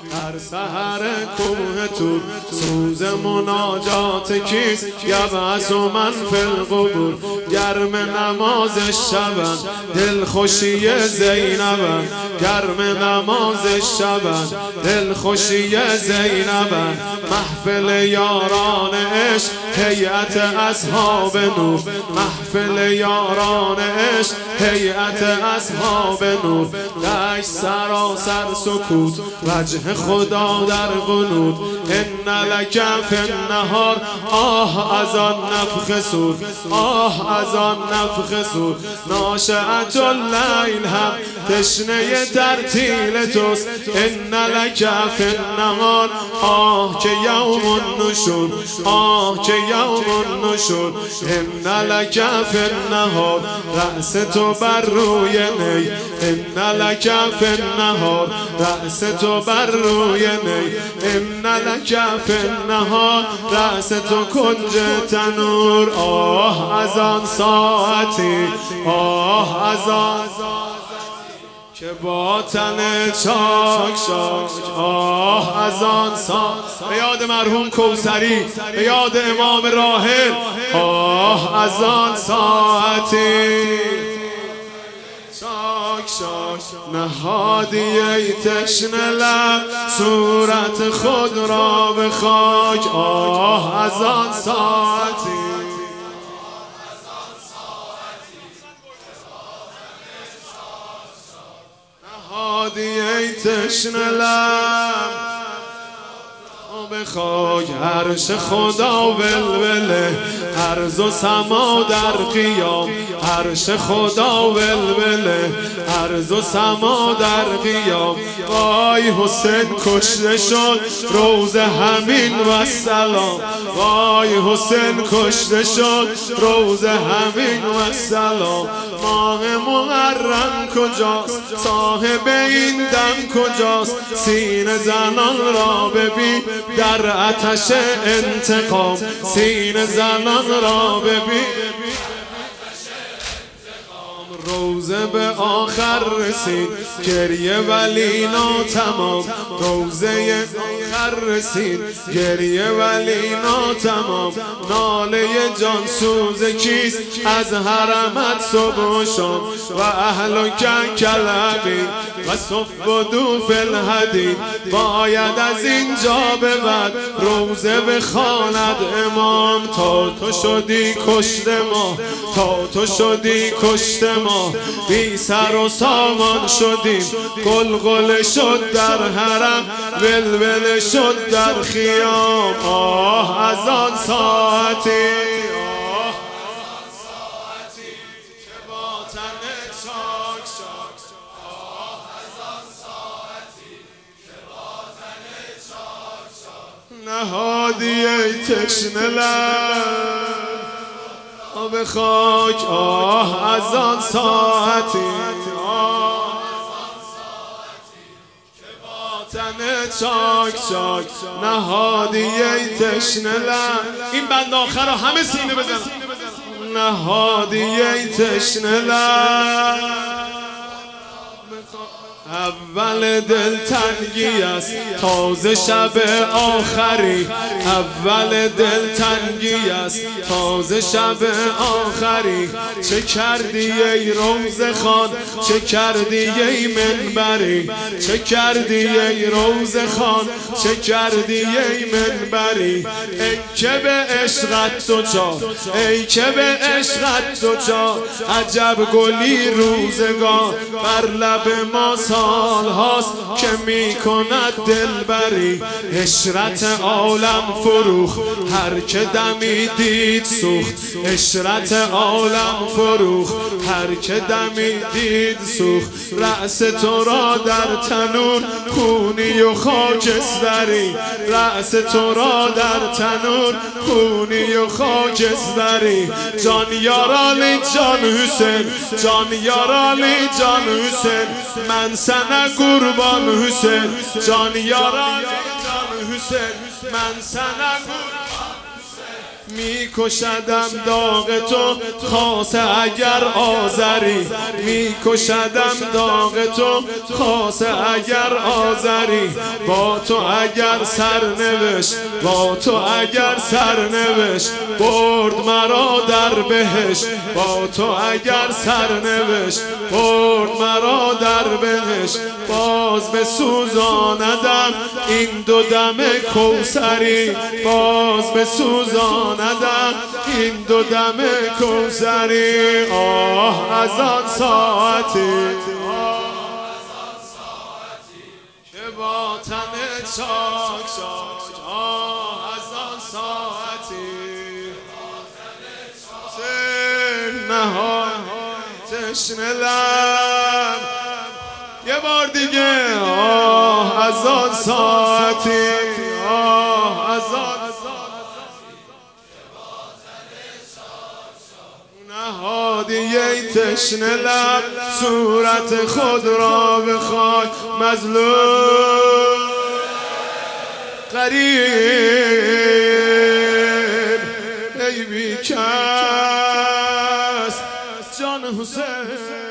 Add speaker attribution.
Speaker 1: هر سحر کوه تور سوز مناجات کیست یبعث من فی القبور گرم نماز شبن دلخوشی زینبن گرم نماز شبن دلخوشی زینبن محفل یاران عشق هیئت اصحاب نور محفل یاران عشق هیئت اصحاب نور دشت سراسر سکوت وجه خدا در قنوت ان لک فی النهار آه از آن نفخ صور آه از آن نفخ صور ناشئة اللیل هم تشنه ترتیل توست ان لک فی النهار آه که یوم النشور آه که یوم النشور ان لک فی النهار رأس تو بر روی نی ان لک فی النهار رأس تو بر روی نی ان لک فی النهار رأس تو کنج تنور آه از آن ساعتی آه از آن که با تن چاک شاک آه از آن ساعت به یاد مرحوم کوثری به یاد امام راحل آه از آن ساعتی چاک شاک نهادی ای تشنه لب صورت خود را به خاک آه از آن ساعتی نهادی ای تشنه لب به خاک عرش خدا ولوله عرض و سما در قیام عرش خدا ولوله عرض و سما در قیام وای حسین کشته شد روز همین و سلام وای حسین کشته شد روز همین و سلام ماه محرم کجاست صاحب این دم کجاست سینه زنان را ببین در آتش انتقام سینه زنان را ببین روزه به آخر رسید گریه ولی ناتمام روزه آخر رسید گریه ولی ناتمام ناله جان سوز کیست از حرمت صبح و شام و اهل کلبی و صف و دو فی الحدید باید از اینجا به بعد روزه بخواند امام تا تو شدی کشت ما تا تو شدی کشت ما بی سر و سامان شدیم قلقل شد در حرم ولول شد در خیام آه از آن ساعتی آه از آن ساعتی که با تن چاک شاک آه از آن ساعتی که با تن چاک شاک نهادی ای تشنه لب به خاک آه از آن ساعتی آه که با تن چاک چاک نهادی ای تشنه لب این بند آخر را همه سینه بزن نهادی ای تشنه لب اول دلتنگی است تازه شب آخری اول دلتنگی است تازه شب آخری چه کردی ای روزه خان چه کردی ای منبری چه کردی ای روزه خان چه کردی ای منبری ای که به عشقت دوچار ای که به عشقت دوچار عجب گلی روزگار بر لب ما سال هاست که می کند دلبری عشرت عالم فروخ هر که دمی دید سوخت عشرت عالم فروخ هر که دمی دید سوخت رأس تو را در تنور خونی و خاکستری رأس تو را در تنور خونی و خاکستری جان یارالی جان حسین جان یارالی جان حسین من سنه قربان حسین جان یارالی جان حسین من سنه قربان میکشدم داغ تو خاصه اگر آذری، میکشدم داغ تو خاصه اگر آذری. با تو اگر سرنوشت، با تو اگر سرنوشت برد مرا در بهشت، با تو اگر سرنوشت برد مرا در بهشت. باز بسوزاندم این دو دم کوثری، باز بسوزاندم این دو دم کوثری. آه از آن ساعتی که با تن چاک شد، آه از آن ساعتی نهان تشنه لب. یه بار دیگه آه از آن ساعتی، آه از آن نهادی ای تشنه لب صورت خود را به خاک. مظلوم غریب ای بی کس جان حسین.